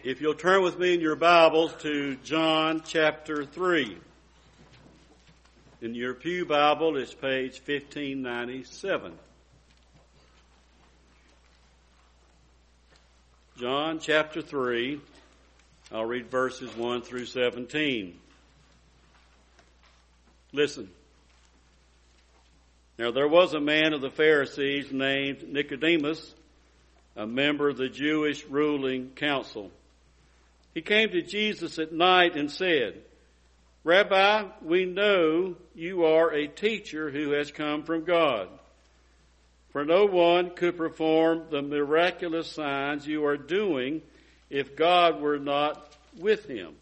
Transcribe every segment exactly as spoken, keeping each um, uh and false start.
If you'll turn with me in your Bibles to John chapter three. In your Pew Bible, it's page fifteen ninety-seven. John chapter three, I'll read verses one through seventeen. Listen. Now there was a man of the Pharisees named Nicodemus, a member of the Jewish ruling council. He came to Jesus at night and said, "Rabbi, we know you are a teacher who has come from God. For no one could perform the miraculous signs you are doing if God were not with him."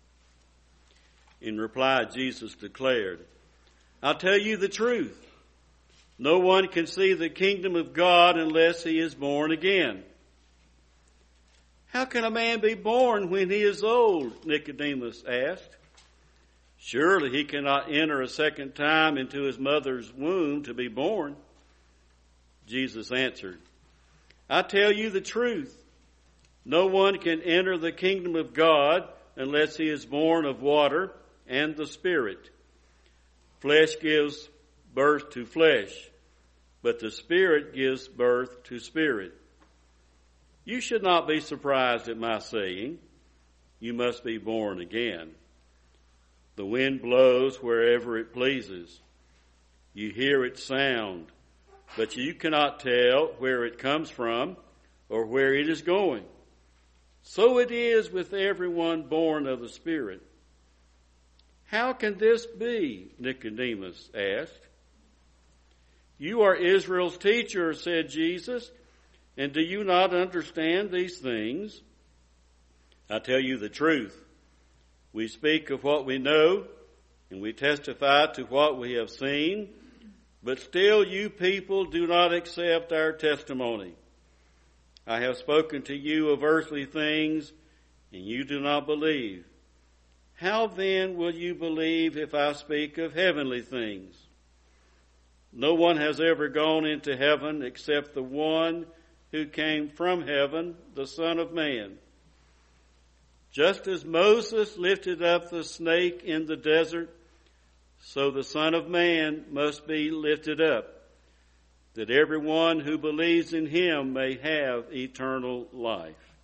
In reply, Jesus declared, "I'll tell you the truth. No one can see the kingdom of God unless he is born again." "How can a man be born when he is old?" Nicodemus asked. "Surely he cannot enter a second time into his mother's womb to be born." Jesus answered, "I tell you the truth. No one can enter the kingdom of God unless he is born of water and the Spirit. Flesh gives birth to flesh, but the Spirit gives birth to spirit. You should not be surprised at my saying, 'You must be born again.' The wind blows wherever it pleases. You hear its sound, but you cannot tell where it comes from or where it is going. So it is with everyone born of the Spirit." "How can this be?" Nicodemus asked. "You are Israel's teacher," said Jesus, "and do you not understand these things? I tell you the truth. We speak of what we know, and we testify to what we have seen, but still you people do not accept our testimony. I have spoken to you of earthly things, and you do not believe. How then will you believe if I speak of heavenly things? No one has ever gone into heaven except the one who came from heaven, the Son of Man. Just as Moses lifted up the snake in the desert, so the Son of Man must be lifted up, that everyone who believes in him may have eternal life.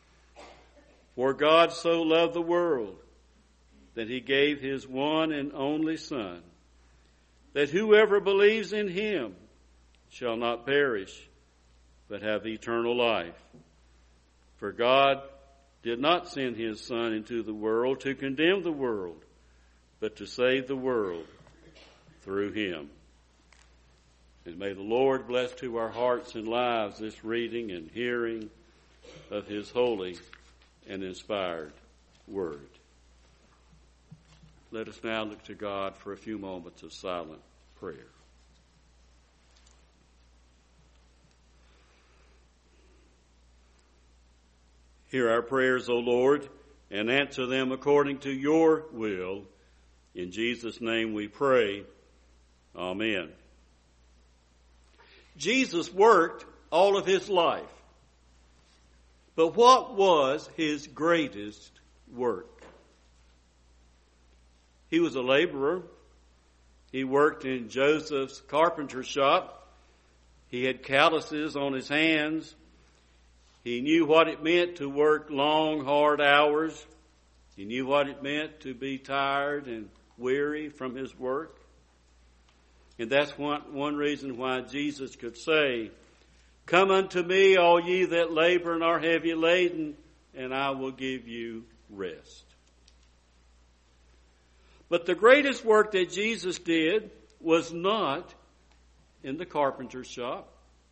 For God so loved the world that he gave his one and only Son, that whoever believes in him shall not perish, but have eternal life. For God did not send his Son into the world to condemn the world, but to save the world through him." And may the Lord bless to our hearts and lives this reading and hearing of his holy and inspired word. Let us now look to God for a few moments of silent prayer. Hear our prayers, O Lord, and answer them according to your will. In Jesus' name we pray. Amen. Jesus worked all of his life. But what was his greatest work? He was a laborer. He worked in Joseph's carpenter shop. He had calluses on his hands. He knew what it meant to work long, hard hours. He knew what it meant to be tired and weary from his work. And that's one, one reason why Jesus could say, "Come unto me, all ye that labor and are heavy laden, and I will give you rest." But the greatest work that Jesus did was not in the carpenter's shop.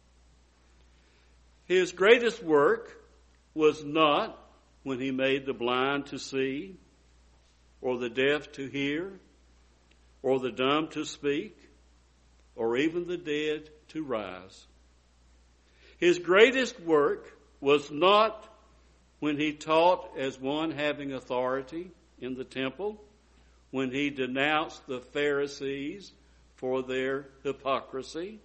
His greatest work was not when he made the blind to see, or the deaf to hear, or the dumb to speak, or even the dead to rise. His greatest work was not when he taught as one having authority in the temple, when he denounced the Pharisees for their hypocrisy.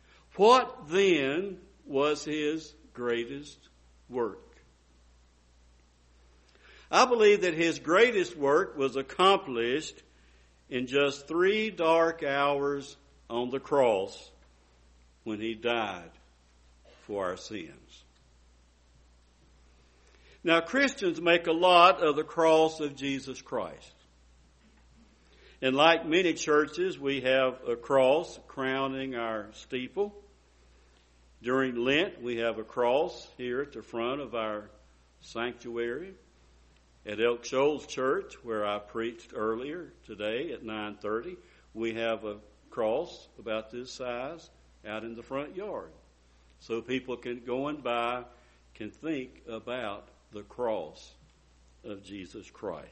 What then was his greatest work? I believe that his greatest work was accomplished in just three dark hours on the cross when he died for our sins. Now, Christians make a lot of the cross of Jesus Christ. And like many churches, we have a cross crowning our steeple. During Lent, we have a cross here at the front of our sanctuary. At Elk Shoals Church, where I preached earlier today at nine thirty, we have a cross about this size out in the front yard. So people can, going by, can think about the cross of Jesus Christ.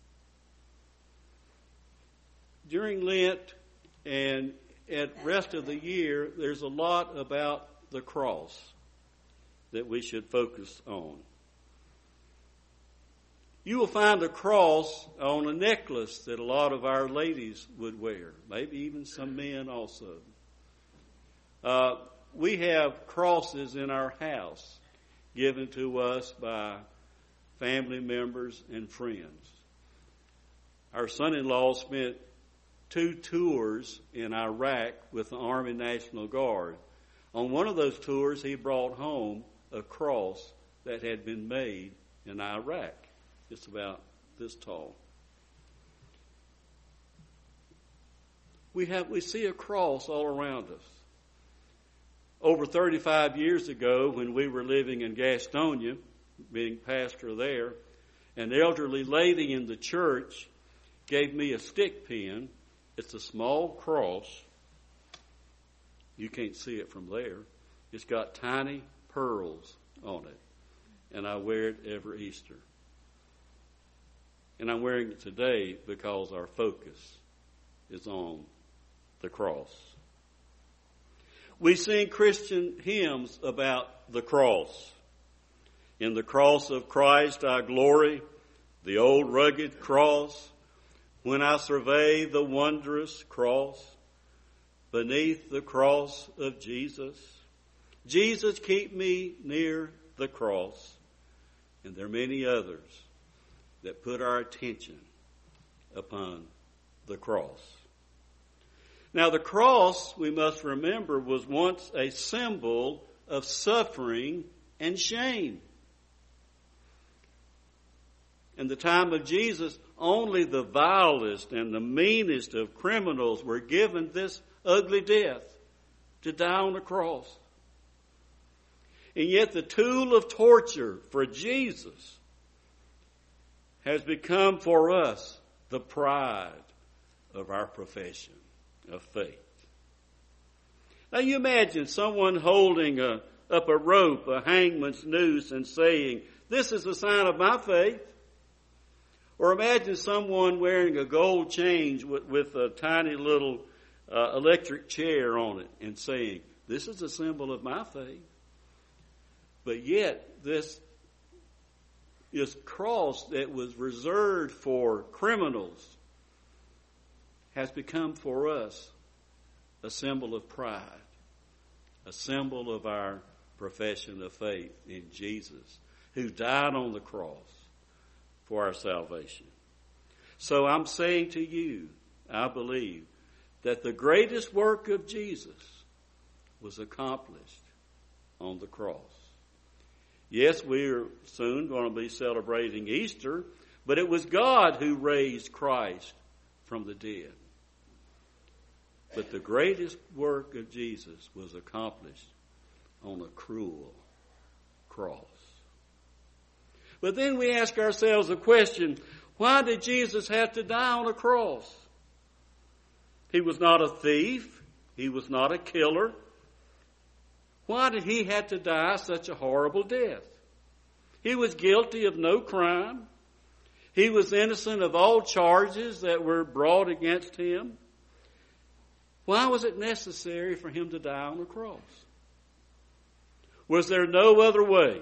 During Lent and at rest of the year, there's a lot about the cross that we should focus on. You will find a cross on a necklace that a lot of our ladies would wear, maybe even some men also. Uh, we have crosses in our house given to us by family members and friends. Our son-in-law spent two tours in Iraq with the Army National Guard. On one of those tours, he brought home a cross that had been made in Iraq. It's about this tall. We have we see a cross all around us. Over thirty-five years ago, when we were living in Gastonia, being pastor there, an elderly lady in the church gave me a stick pin. It's a small cross. You can't see it from there. It's got tiny pearls on it, and I wear it every Easter. And I'm wearing it today because our focus is on the cross. We sing Christian hymns about the cross. In the cross of Christ I glory, the old rugged cross. When I survey the wondrous cross, beneath the cross of Jesus. Jesus, keep me near the cross. And there are many others that put our attention upon the cross. Now, the cross, we must remember, was once a symbol of suffering and shame. In the time of Jesus, only the vilest and the meanest of criminals were given this ugly death, to die on the cross. And yet the tool of torture for Jesus has become for us the pride of our profession of faith. Now you imagine someone holding a, up a rope, a hangman's noose, and saying, "This is a sign of my faith." Or imagine someone wearing a gold chain with, with a tiny little uh, electric chair on it and saying, "This is a symbol of my faith." But yet this This cross that was reserved for criminals has become for us a symbol of pride, a symbol of our profession of faith in Jesus, who died on the cross for our salvation. So I'm saying to you, I believe that the greatest work of Jesus was accomplished on the cross. Yes, we are soon going to be celebrating Easter, but it was God who raised Christ from the dead. But the greatest work of Jesus was accomplished on a cruel cross. But then we ask ourselves the question, why did Jesus have to die on a cross? He was not a thief. He was not a killer. Why did he have to die such a horrible death? He was guilty of no crime. He was innocent of all charges that were brought against him. Why was it necessary for him to die on the cross? Was there no other way?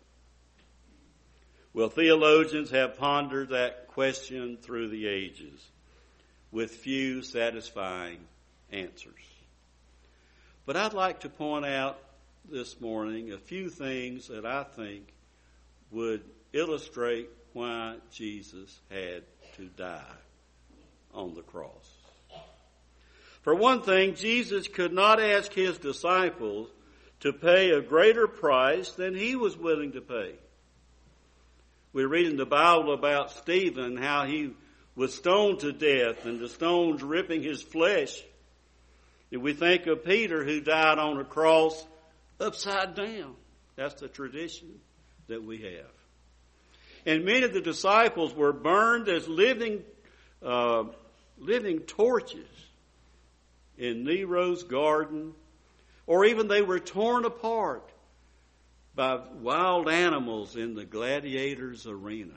Well, theologians have pondered that question through the ages with few satisfying answers. But I'd like to point out this morning a few things that I think would illustrate why Jesus had to die on the cross. For one thing, Jesus could not ask his disciples to pay a greater price than he was willing to pay. We read in the Bible about Stephen, how he was stoned to death and the stones ripping his flesh. If we think of Peter, who died on a cross upside down. That's the tradition that we have. And many of the disciples were burned as living, uh, living torches in Nero's garden, or even they were torn apart by wild animals in the gladiators' arena.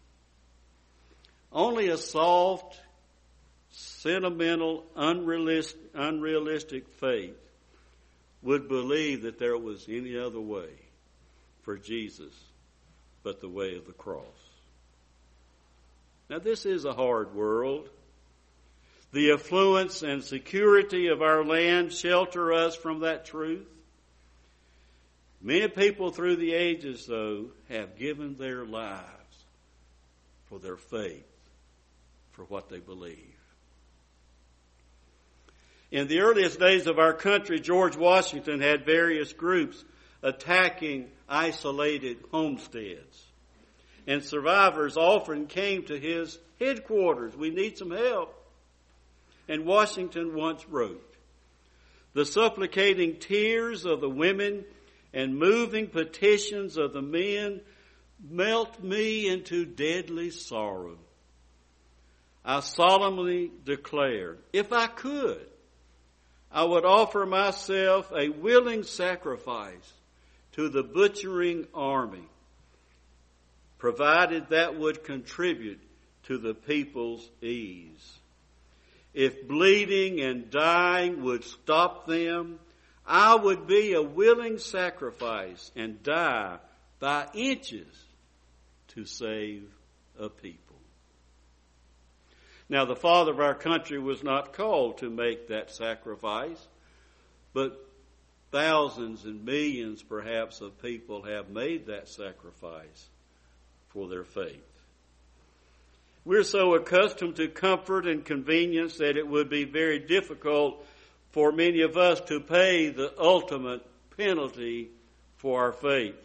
Only a soft, sentimental, unrealistic, unrealistic faith would believe that there was any other way for Jesus but the way of the cross. Now, this is a hard world. The affluence and security of our land shelter us from that truth. Many people through the ages, though, have given their lives for their faith, for what they believe. In the earliest days of our country, George Washington had various groups attacking isolated homesteads. And survivors often came to his headquarters. We need some help. And Washington once wrote, "The supplicating tears of the women and moving petitions of the men melt me into deadly sorrow. I solemnly declare, if I could, I would offer myself a willing sacrifice to the butchering army, provided that would contribute to the people's ease. If bleeding and dying would stop them, I would be a willing sacrifice and die by inches to save a people." Now, the father of our country was not called to make that sacrifice, but thousands and millions, perhaps, of people have made that sacrifice for their faith. We're so accustomed to comfort and convenience that it would be very difficult for many of us to pay the ultimate penalty for our faith.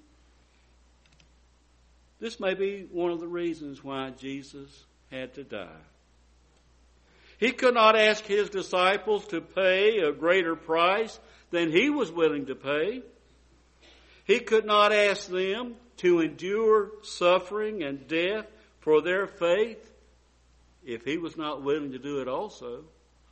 This may be one of the reasons why Jesus had to die. He could not ask his disciples to pay a greater price than he was willing to pay. He could not ask them to endure suffering and death for their faith if he was not willing to do it also.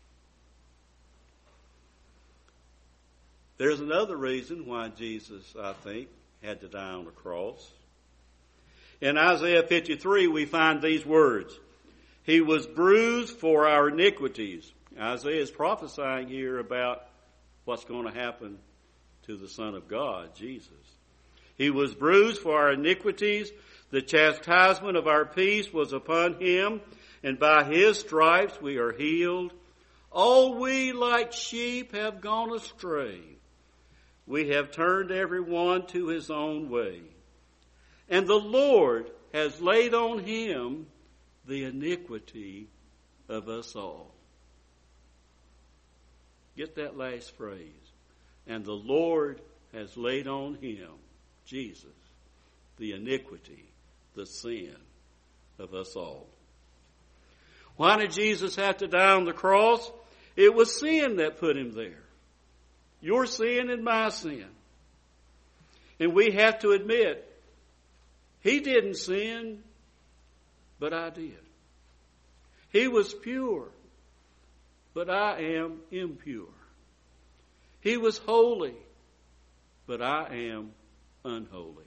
There's another reason why Jesus, I think, had to die on the cross. In Isaiah fifty-three, we find these words, "He was bruised for our iniquities." Isaiah is prophesying here about what's going to happen to the Son of God, Jesus. "He was bruised for our iniquities. The chastisement of our peace was upon him, and by his stripes we are healed. All we like sheep have gone astray. We have turned every one to his own way. And the Lord has laid on him the iniquity of us all." Get that last phrase. And the Lord has laid on him, Jesus, the iniquity, the sin of us all. Why did Jesus have to die on the cross? It was sin that put him there. Your sin and my sin. And we have to admit, he didn't sin, but I did. He was pure, but I am impure. He was holy, but I am unholy.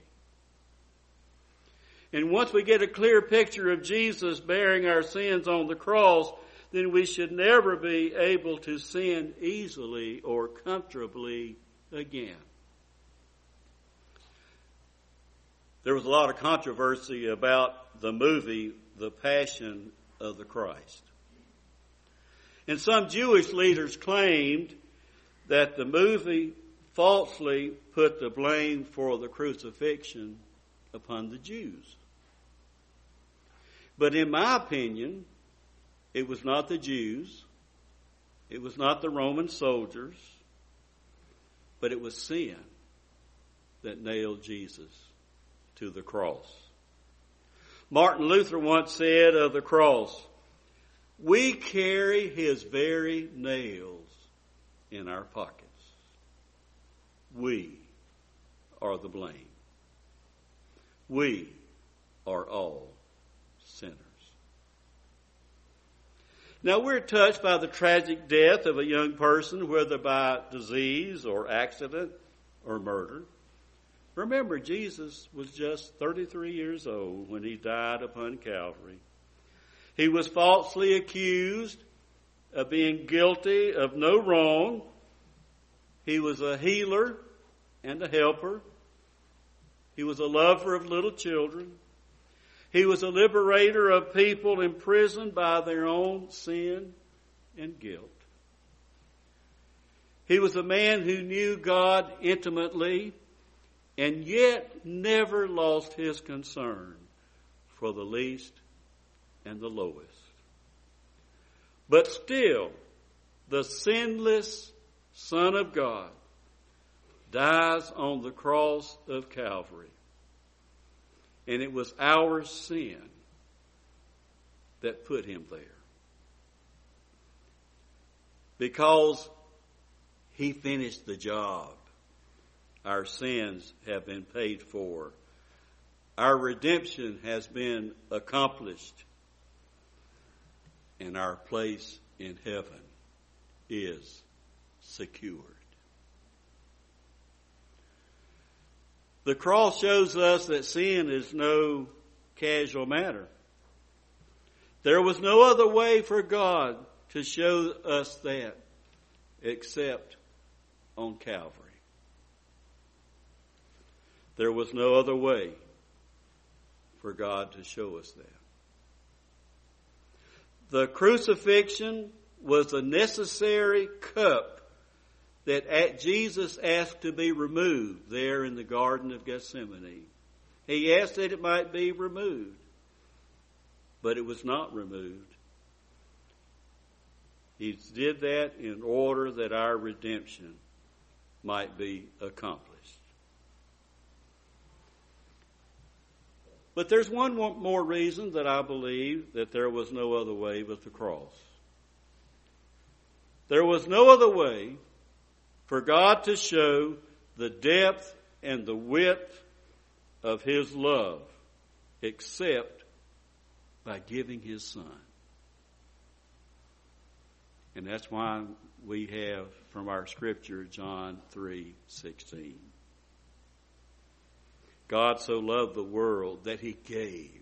And once we get a clear picture of Jesus bearing our sins on the cross, then we should never be able to sin easily or comfortably again. There was a lot of controversy about the movie, The Passion of the Christ. And some Jewish leaders claimed that the movie falsely put the blame for the crucifixion upon the Jews. But in my opinion, it was not the Jews, it was not the Roman soldiers, but it was sin that nailed Jesus to the cross. Martin Luther once said of the cross, "We carry his very nails in our pockets. We are the blame. We are all sinners." Now, we're touched by the tragic death of a young person, whether by disease or accident or murder. Remember, Jesus was just thirty-three years old when he died upon Calvary. He was falsely accused of being guilty of no wrong. He was a healer and a helper. He was a lover of little children. He was a liberator of people imprisoned by their own sin and guilt. He was a man who knew God intimately and yet never lost his concern for the least and the lowest. But still, the sinless Son of God dies on the cross of Calvary. And it was our sin that put him there. Because he finished the job. Our sins have been paid for. Our redemption has been accomplished. And our place in heaven is secured. The cross shows us that sin is no casual matter. There was no other way for God to show us that except on Calvary. There was no other way for God to show us that. The crucifixion was a necessary cup that Jesus asked to be removed there in the Garden of Gethsemane. He asked that it might be removed, but it was not removed. He did that in order that our redemption might be accomplished. But there's one more reason that I believe that there was no other way but the cross. There was no other way for God to show the depth and the width of his love except by giving his Son. And that's why we have from our scripture John three sixteen. God so loved the world that he gave.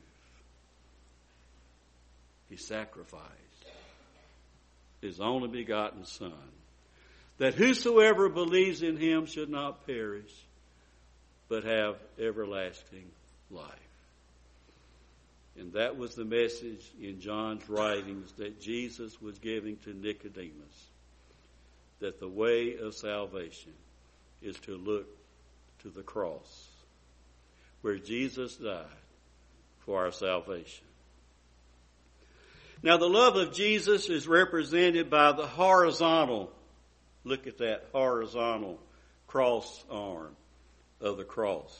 He sacrificed his only begotten Son, that whosoever believes in him should not perish, but have everlasting life. And that was the message in John's writings that Jesus was giving to Nicodemus, that the way of salvation is to look to the cross, where Jesus died for our salvation. Now, the love of Jesus is represented by the horizontal, look at that horizontal cross arm of the cross.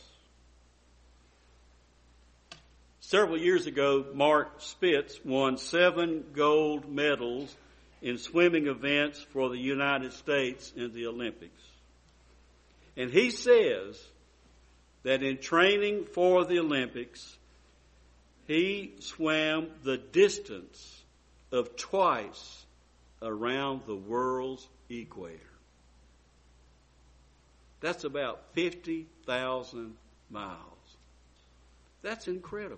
Several years ago, Mark Spitz won seven gold medals in swimming events for the United States in the Olympics. And he says that in training for the Olympics, he swam the distance of twice around the world's equator. That's about fifty thousand miles. That's incredible.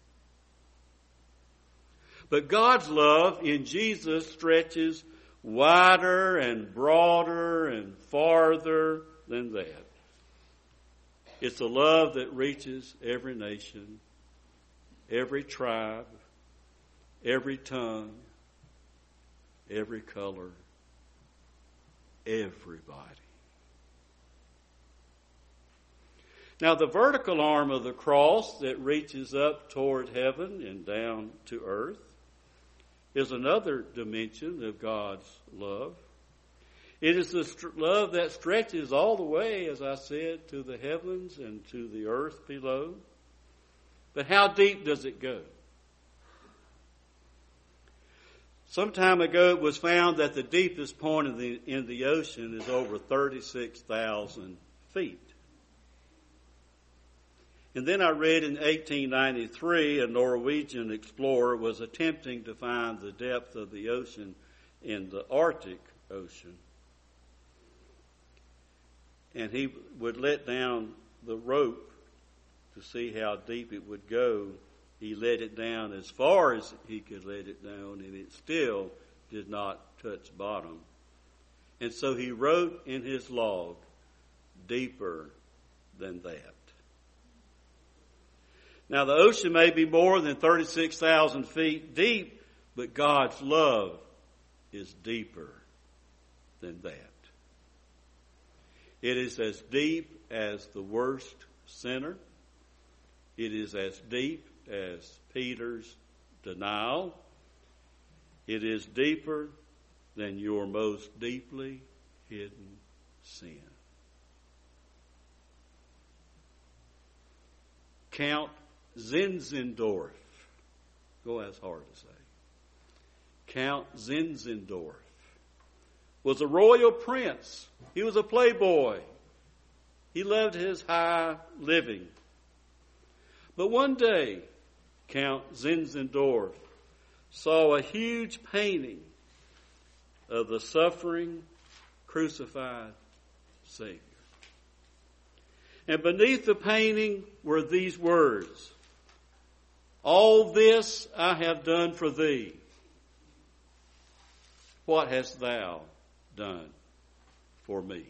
But God's love in Jesus stretches wider and broader and farther than that. It's a love that reaches every nation, every tribe, every tongue, every color, everybody. Now, the vertical arm of the cross that reaches up toward heaven and down to earth is another dimension of God's love. It is the st- love that stretches all the way, as I said, to the heavens and to the earth below. But how deep does it go? Some time ago it was found that the deepest point in the, in the ocean is over thirty-six thousand feet. And then I read in eighteen ninety-three a Norwegian explorer was attempting to find the depth of the ocean in the Arctic Ocean. And he would let down the rope to see how deep it would go. He let it down as far as he could let it down, and it still did not touch bottom. And so he wrote in his log, deeper than that. Now, the ocean may be more than thirty-six thousand feet deep, but God's love is deeper than that. It is as deep as the worst sinner. It is as deep as Peter's denial. It is deeper than your most deeply hidden sin. Count Zinzendorf. Go, that's hard to say. Count Zinzendorf was a royal prince. He was a playboy. He loved his high living. But one day, Count Zinzendorf saw a huge painting of the suffering, crucified Savior. And beneath the painting were these words, "All this I have done for thee. What hast thou done for me?"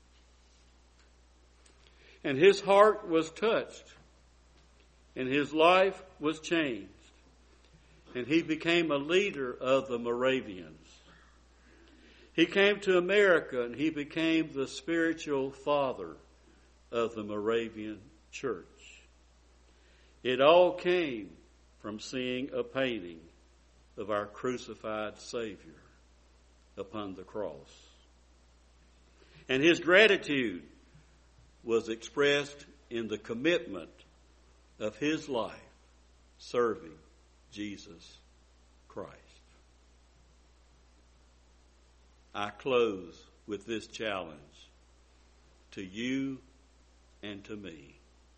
And his heart was touched, and his life was changed, and he became a leader of the Moravians. He came to America, and he became the spiritual father of the Moravian church. It all came from seeing a painting of our crucified Savior upon the cross. And his gratitude was expressed in the commitment of his life serving Jesus Christ. I close with this challenge to you and to me.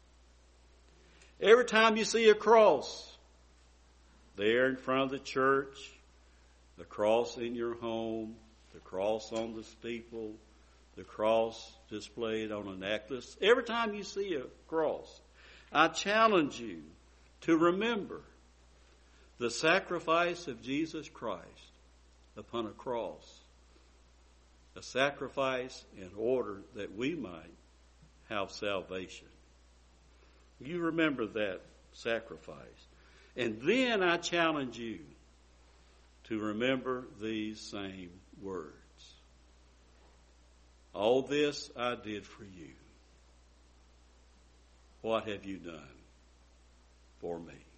Every time you see a cross there in front of the church, the cross in your home, the cross on the steeple, the cross displayed on a necklace, every time you see a cross, I challenge you to remember the sacrifice of Jesus Christ upon a cross, a sacrifice in order that we might have salvation. You remember that sacrifice. And then I challenge you to remember these same words. All this I did for you. What have you done for me?